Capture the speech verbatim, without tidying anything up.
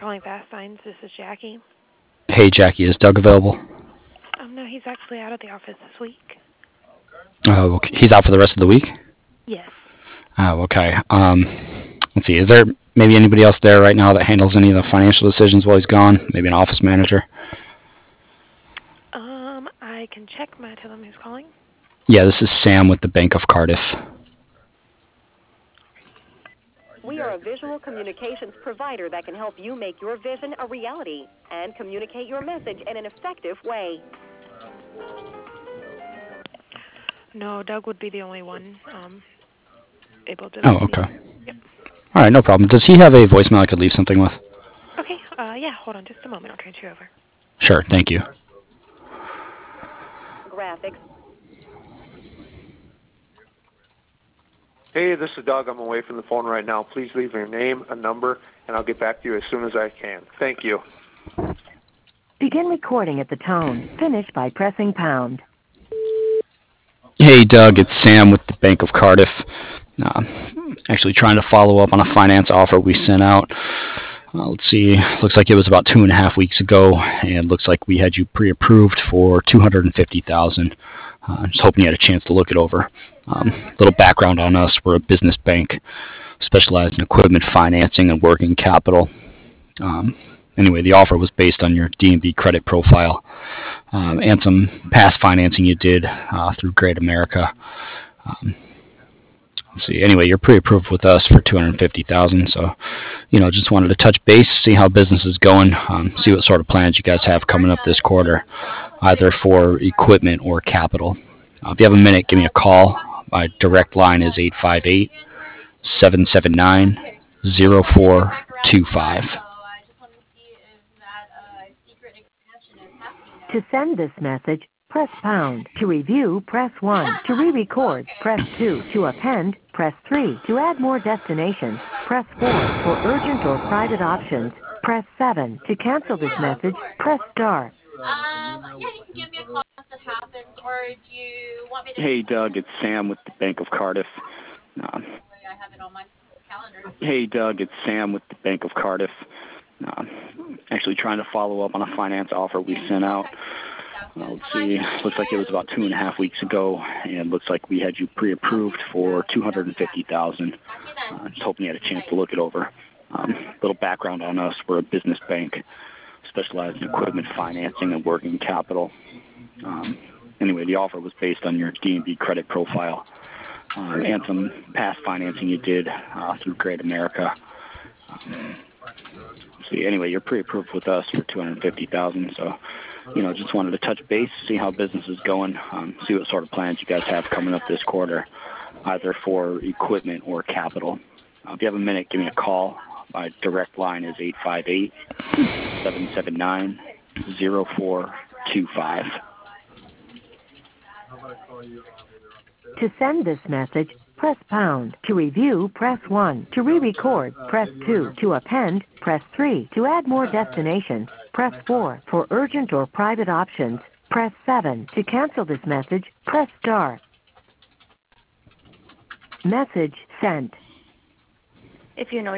calling Fast Signs. This is Jackie. Hey, Jackie, is Doug available? Um, no, he's actually out of the office this week. Oh, okay. He's out for the rest of the week? Yes. Oh, okay. Um, let's see. Is there maybe anybody else there right now that handles any of the financial decisions while he's gone? Maybe an office manager? Um, I can check. May I tell him who's calling? Yeah, this is Sam with the Bank of Cardiff. We are a visual communications provider that can help you make your vision a reality and communicate your message in an effective way. No, Doug would be the only one um, able to Oh, receive. okay. Yep. All right, no problem. Does he have a voicemail I could leave something with? Okay, uh, yeah, hold on just a moment. I'll transfer you over. Sure, thank you. Graphics. Hey, this is Doug. I'm away from the phone right now. Please leave your name, a number, and I'll get back to you as soon as I can. Thank you. Begin recording at the tone. Finish by pressing pound. Hey, Doug, it's Sam with the Bank of Cardiff. Uh, actually trying to follow up on a finance offer we sent out. Uh, let's see, looks like it was about two and a half weeks ago, and looks like we had you pre-approved for two hundred fifty thousand dollars. Uh, just hoping you had a chance to look it over. Um, little background on us: we're a business bank, specialized in equipment financing and working capital. Um, anyway, the offer was based on your D and B credit profile um, and some past financing you did uh, through Great America. Um, let's see. Anyway, you're pre-approved with us for two hundred fifty thousand dollars. So, you know, just wanted to touch base, see how business is going, um, see what sort of plans you guys have coming up this quarter, either for equipment or capital. Uh, if you have a minute, give me a call. My direct line is eight five eight, seven seven nine, zero four two five. To send this message, press pound. To review, press one. To re-record, press two. To append, press three. To add more destinations, press four. For urgent or private options, press seven. To cancel this message, press star. Um, yeah, you can give me a call once it happens, or do you want me to... Hey, Doug, it's Sam with the Bank of Cardiff. Uh, I have it on my calendar. hey, Doug, it's Sam with the Bank of Cardiff. Uh, actually trying to follow up on a finance offer we sent out. Uh, let's see, looks like it was about two and a half weeks ago, and looks like we had you pre-approved for two hundred fifty thousand dollars. Uh, just hoping you had a chance to look it over. Um, little background on us: we're a business bank, specialized in equipment financing and working capital. Um, anyway, the offer was based on your D and B credit profile uh, and some past financing you did uh, through Great America. Um, see, anyway, you're pre-approved with us for two hundred fifty thousand dollars. So, you know, just wanted to touch base, see how business is going, um, see what sort of plans you guys have coming up this quarter, either for equipment or capital. Uh, if you have a minute, give me a call. My direct line is eight five eight, seven seven nine, zero four two five. To send this message, press pound. To review, press one. To re-record, press two. To append, press three. To add more destinations, press four. For urgent or private options, press seven. To cancel this message, press star. Message sent. If you know